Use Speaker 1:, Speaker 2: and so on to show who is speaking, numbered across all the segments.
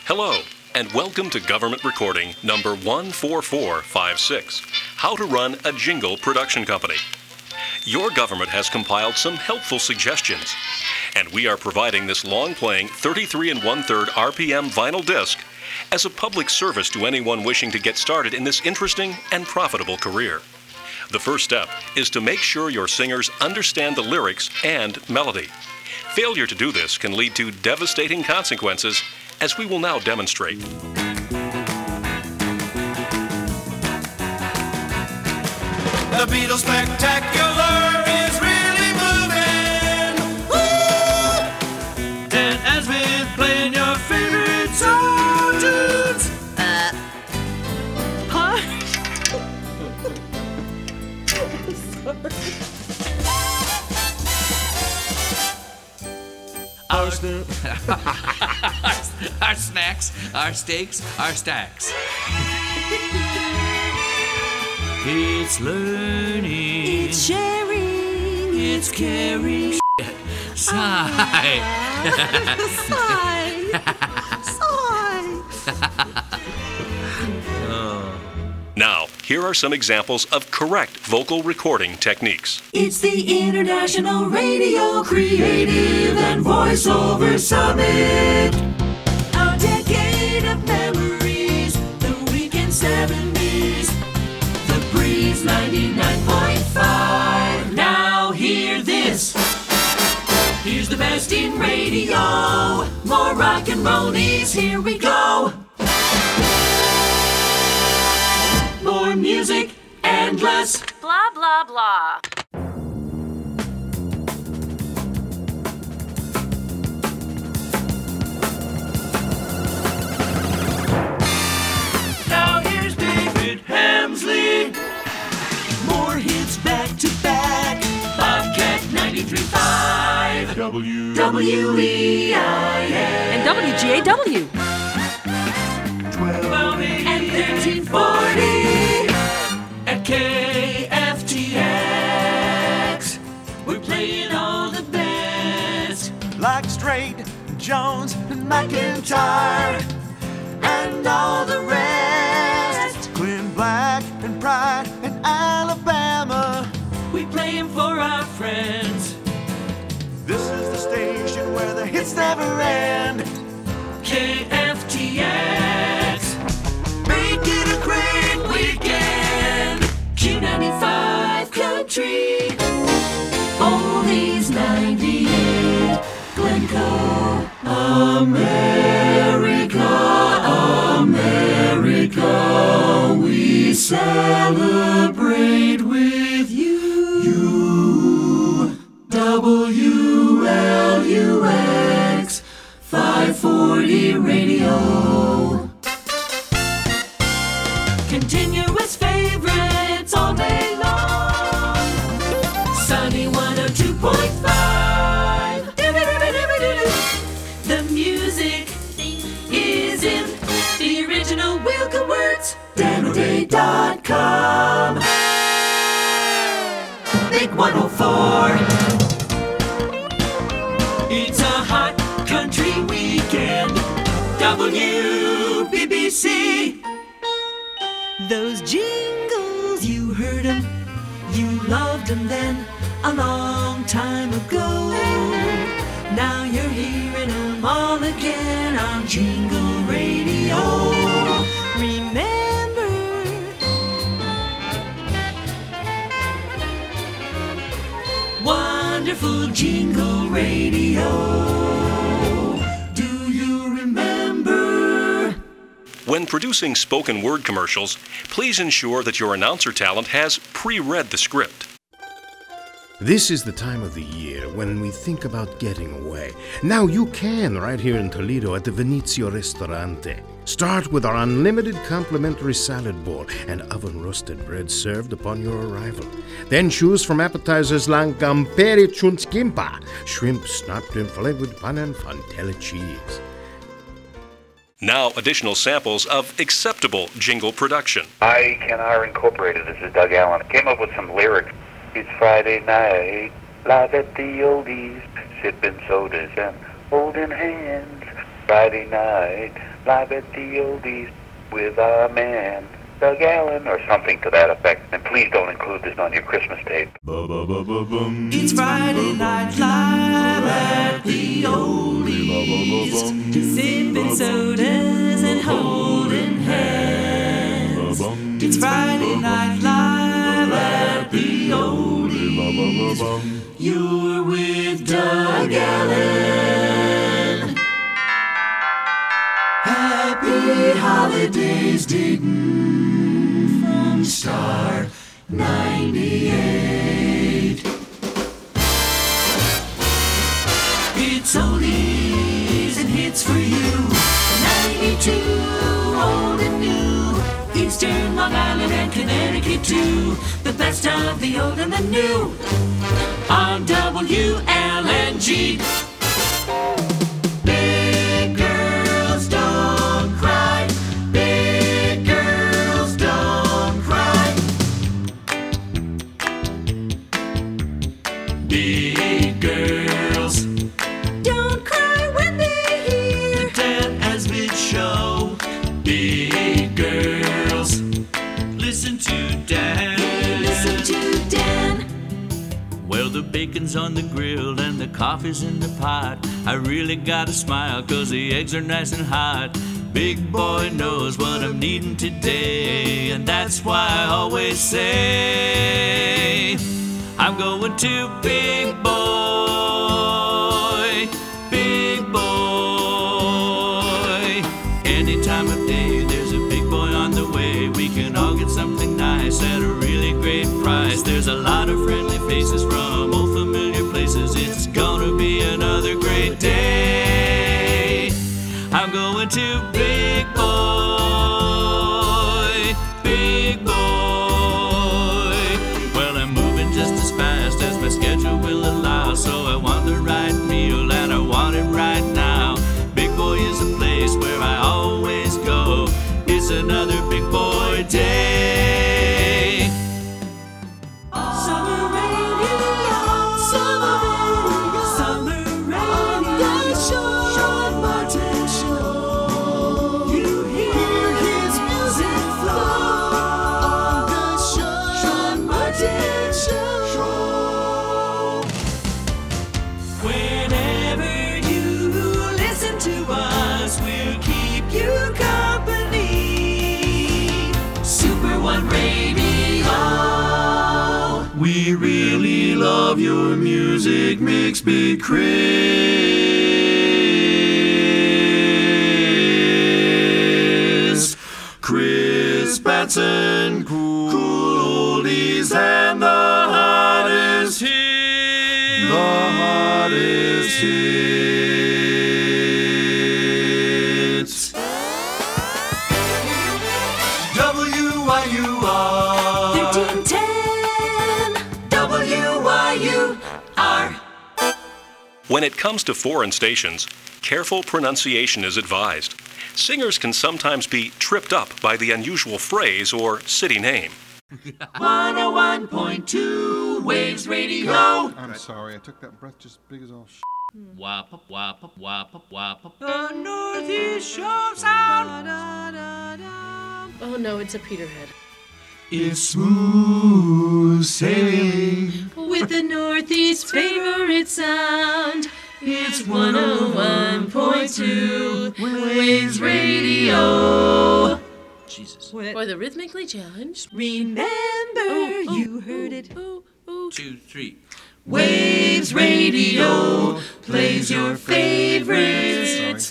Speaker 1: Hello, and welcome to Government Recording number 14456, How to Run a Jingle Production Company. Your government has compiled some helpful suggestions, and we are providing this long-playing 33 1/3 RPM vinyl disc as a public service to anyone wishing to get started in this interesting and profitable career. The first step is to make sure your singers understand the lyrics and melody. Failure to do this can lead to devastating consequences, as we will now demonstrate.
Speaker 2: The Beatles Spectacular is really moving. Woo! Dan has been playing your favorite soul tunes.
Speaker 3: Huh?
Speaker 4: Our snacks, our steaks, our stacks. It's learning.
Speaker 3: It's sharing.
Speaker 4: It's caring. Sigh.
Speaker 3: Sigh. Sigh.
Speaker 1: Now, here are some examples of correct vocal recording techniques.
Speaker 2: It's the International Radio Creative and Voiceover Summit. A decade of memories, the weekend 70s, the Breeze 99.5. Now hear this. Here's the best in radio. More rock and rollies, here we go. More music and less
Speaker 3: Blah, blah, blah.
Speaker 2: Now here's David Hamsley. More hits back to back. Bobcat 93.5. WEIN.
Speaker 3: And WGAW.
Speaker 2: 1280 and 1340. At KFTX. We're playing all the best.
Speaker 5: Like Strait, Jones, and McIntyre,
Speaker 2: And all the rest.
Speaker 5: Glenn Black and Pride and Alabama.
Speaker 2: We play 'em for our friends.
Speaker 5: This is the station where the hits never end.
Speaker 2: KFTX. Make it a great weekend. Q95 Country. Oldies 98. Glencoe. America, America. We celebrate with you. WLUX 540 Radio. Continuous favorites all day long. Sunny 102.5. The music is in the original Wilco Words. DanoDay.com. Big 104. It's a hot country weekend. WBBC. Those jingles, you heard them, you loved them then a long time ago. Now you're hearing them all again on Jingle Radio. Remember, wonderful Jingle Radio. Do you remember?
Speaker 1: When producing spoken word commercials, please ensure that your announcer talent has pre-read the script.
Speaker 6: This is the time of the year when we think about getting away. Now you can right here in Toledo at the Venezio Ristorante. Start with our unlimited complimentary salad bowl and oven-roasted bread served upon your arrival. Then choose from appetizers like Gamperi Chunskimpa, shrimp snapped and flavored with pan and Fontella cheese.
Speaker 1: Now, additional samples of acceptable jingle production.
Speaker 7: I Can R Incorporated. This is Doug Allen. Came up with some lyrics. It's Friday night, live at the oldies, sipping sodas and holding hands. Friday night, live at the Oldies with our man, Doug Allen, or something to that effect. And please don't include this on your Christmas tape.
Speaker 2: It's Friday night live at the Oldies, sipping sodas and holding hands. It's Friday night live at the Oldies. You're with Doug Allen. Happy holidays, Dayton, from Star 98. It's oldies and hits for you. 92, old and new. Eastern Long Island and Connecticut too. The best of the old and the new. On WLNG. Big girls don't cry. Big girls don't cry. Big girls don't cry when they hear the Dan Asmith Show. Big girls listen to Dan. Listen to Dan.
Speaker 8: Well, the bacon's on the grill and the coffee's in the pot. I really gotta smile 'cause the eggs are nice and hot. Big boy knows what I'm needing today, and that's why I always say I'm going to Big Boy, Big Boy. Any time of day, there's a big boy on the way. We can all get something nice at a really great price. There's a lot of friendly faces from old familiar places. It's gonna be another great day. I'm going to Big Boy, Big Boy. Well, I'm moving just as fast as my schedule will allow, so I want the right meal and I want it right now. Big Boy is a place where I always go. It's another Big Boy day.
Speaker 2: Summer radio, summer radio, summer radio. Sean Martin Show. You hear his music flow on the Sean Martin Show. Whenever you listen to us, we'll keep you company. Super One Radio.
Speaker 5: We really love your music mix, Big Chris Batson, cool oldies and the hottest hits. The hottest hits. WYUR
Speaker 2: 1310 WYUR.
Speaker 1: When it comes to foreign stations, careful pronunciation is advised. Singers can sometimes be tripped up by the unusual phrase or city name.
Speaker 2: 101.2 Waves Radio.
Speaker 9: I'm sorry, I took that breath just big as all sh**.
Speaker 8: Wap up, wap up, wap up, wap up.
Speaker 2: The Northeast Shore Sound.
Speaker 3: Oh no, it's a Peterhead.
Speaker 5: It's smooth sailing.
Speaker 2: With the Northeast favorite sound. It's 101.2 Waves Radio.
Speaker 8: Jesus.
Speaker 3: For the rhythmically challenged.
Speaker 2: Remember, you heard it.
Speaker 8: 2, 3.
Speaker 2: Waves Radio plays your favorites.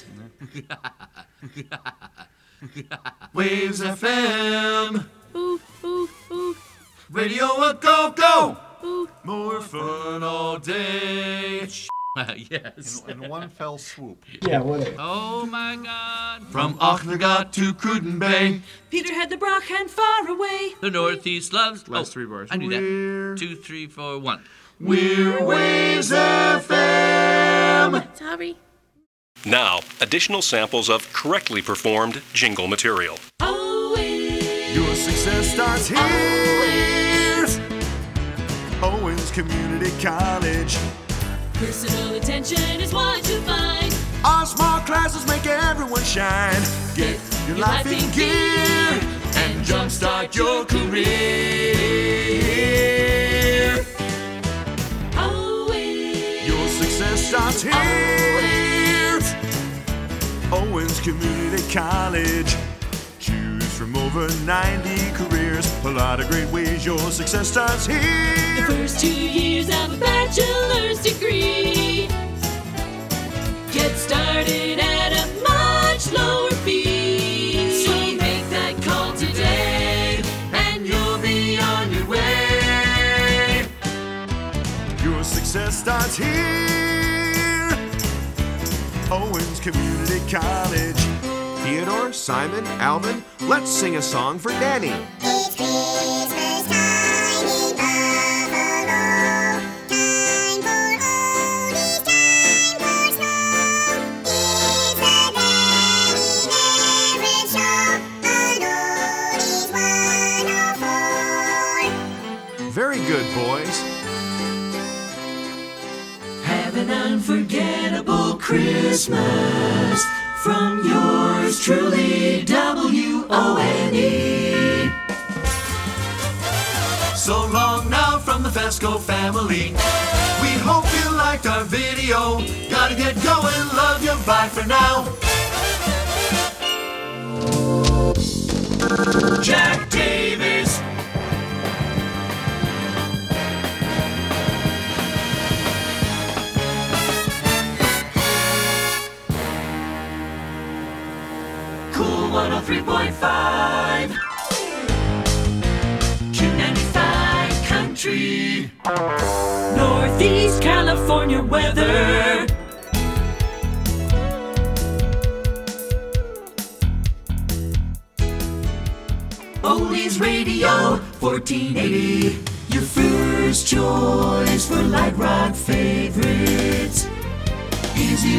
Speaker 5: Waves FM.
Speaker 3: Ooh, ooh, ooh.
Speaker 5: Radio a go go.
Speaker 3: Ooh.
Speaker 5: More fun all day.
Speaker 8: Yes.
Speaker 9: In one fell swoop.
Speaker 8: Oh my God.
Speaker 5: From Ochnagat to Cruden Bay.
Speaker 2: Peter had the Brock and far away.
Speaker 8: The Northeast loves.
Speaker 4: Last 3 bars.
Speaker 8: I knew
Speaker 5: We're-
Speaker 8: that. 2, 3, 4, 1.
Speaker 5: We're Waves FM.
Speaker 3: Sorry.
Speaker 1: Now, additional samples of correctly performed jingle material.
Speaker 5: Your success starts here. Owens Community College.
Speaker 2: Personal attention is what you find.
Speaker 5: Our small classes make make everyone shine. Get your life in gear and jumpstart your career. Your success starts here. Owens Community College. Choose from over 90 careers. A lot of great ways your success starts here.
Speaker 2: The first 2 years of a bachelor's degree. Get started at a much lower fee. So make that call today, and you'll be on your way.
Speaker 5: Your success starts here. Owens Community College.
Speaker 10: Theodore, Simon, Alvin, let's sing a song for Danny.
Speaker 11: It's Christmas time in Buffalo. Time for oldies, time for snow. It's the Danny Everett Show on Oldies 104.
Speaker 10: Very good, boys.
Speaker 2: Have an unforgettable Christmas from yours truly, W-O-N-E.
Speaker 5: So long now from the Fesco family. We hope you liked our video. Gotta get going, love you, bye for now. Jack Davis.
Speaker 2: Cool 103.5. Q95 Country. Northeast California weather. Oldies Radio 1480. Your first choice for light rock favorites. Easy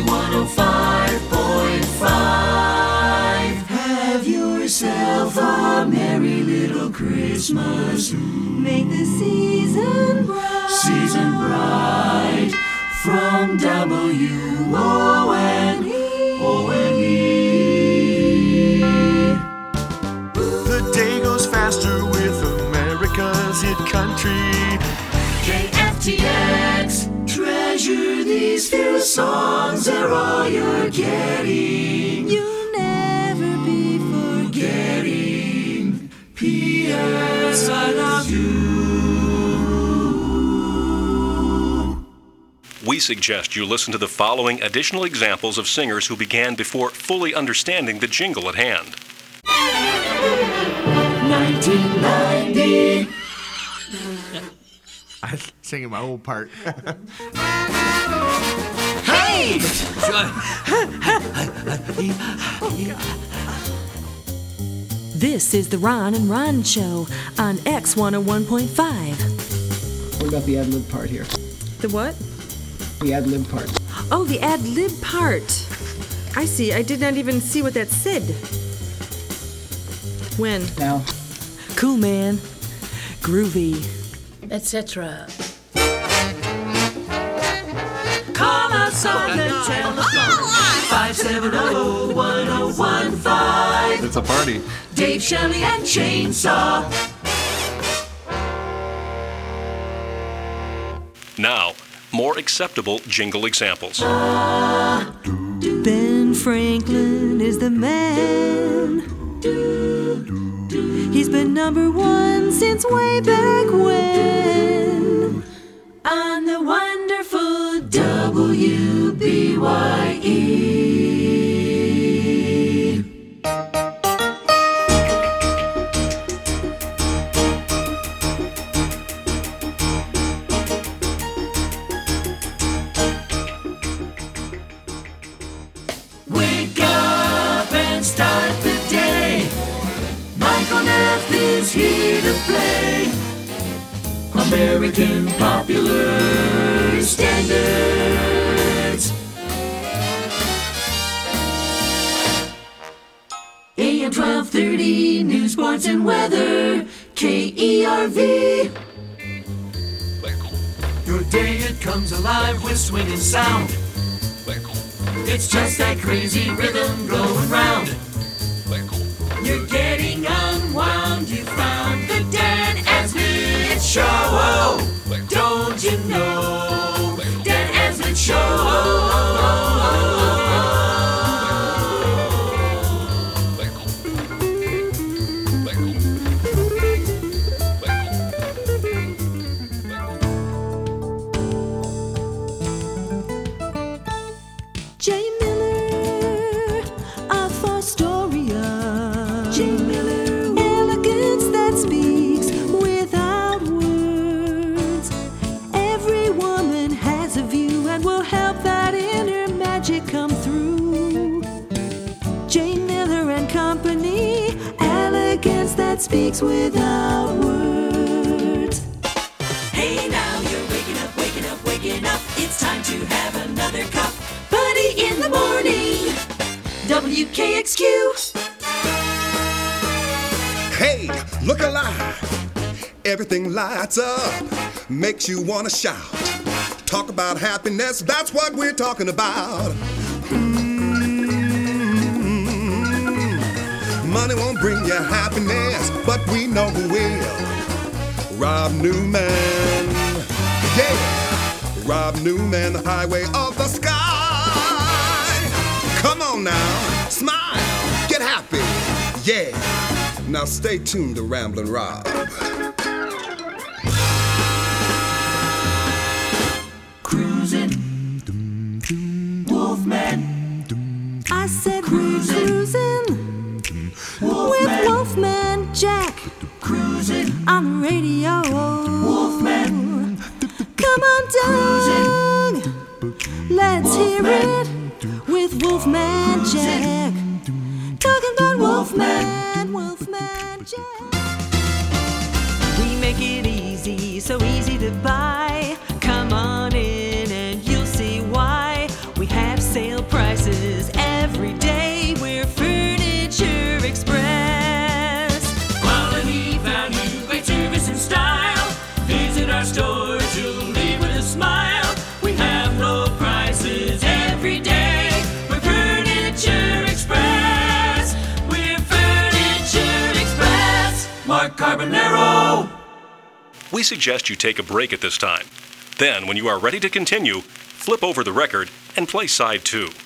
Speaker 2: 105.5. Have yourself a merry little Christmas. Make the season bright. Season bright. From W-O-N-E.
Speaker 5: The day goes faster with America's hit country.
Speaker 2: KFTX. Treasure these few songs, they're all you're getting. You'll never be forgetting. P.S. I love you.
Speaker 1: We suggest you listen to the following additional examples of singers who began before fully understanding the jingle at hand.
Speaker 2: 1990.
Speaker 10: I'm singing my old part.
Speaker 2: Hey!
Speaker 12: This is the Ron and Ron Show on X101.5.
Speaker 13: What about the ad-lib part here?
Speaker 12: The what?
Speaker 13: The ad-lib part.
Speaker 12: Oh, the ad-lib part. I see. I did not even see what that said. When?
Speaker 13: Now.
Speaker 12: Cool, man. Groovy.
Speaker 3: Etc.
Speaker 2: Call us on the telephone. 570-1015.
Speaker 9: It's a party.
Speaker 2: Dave Shelley and Chainsaw.
Speaker 1: Now, more acceptable jingle examples.
Speaker 2: Ben Franklin is the man. He's been number one since way back when. On the wonderful WBYE. Wake up and start the day. Michael Neff is here to play American Popular Standards. AM 1230, news, sports, and weather. KERV. Your day, it comes alive with swing and sound. It's just that crazy rhythm going round. You're getting unwound. You found the Dan Aslett Show. Don't you know? Dan Aslett Show.
Speaker 12: Jay Miller of Astoria. Jay Miller, elegance that speaks without words. Every woman has a view and will help that inner magic come through. Jay Miller and Company, elegance that speaks without words.
Speaker 2: Hey now, you're waking up, waking up, waking up. It's time to have another cup. Buddy in the morning. WKXQ.
Speaker 14: Hey, look alive. Everything lights up, makes you wanna shout. Talk about happiness, that's what we're talking about. Money won't bring you happiness, but we know who will. Rob Newman, yeah. Rob Newman, the highway of the sky. Come on now, smile, get happy, yeah. Now stay tuned to Ramblin' Rob.
Speaker 2: Cruising, Wolfman.
Speaker 12: I said cruising with Wolfman Jack.
Speaker 2: Cruising
Speaker 12: on the radio.
Speaker 2: Wolfman.
Speaker 12: Come on, Doug. Let's hear it with Wolfman Jack. Talking about Wolfman Jack. We make it easy, so easy to buy. Come on in and you'll see why. We have sale prices every day. We're Furniture Express.
Speaker 2: Quality, value, great service and style. Visit our stores, you'll leave with a smile. We have low prices every day. We're Furniture Express. We're Furniture Express. Mark Carbonaro.
Speaker 1: We suggest you take a break at this time. Then, when you are ready to continue, flip over the record and play side 2.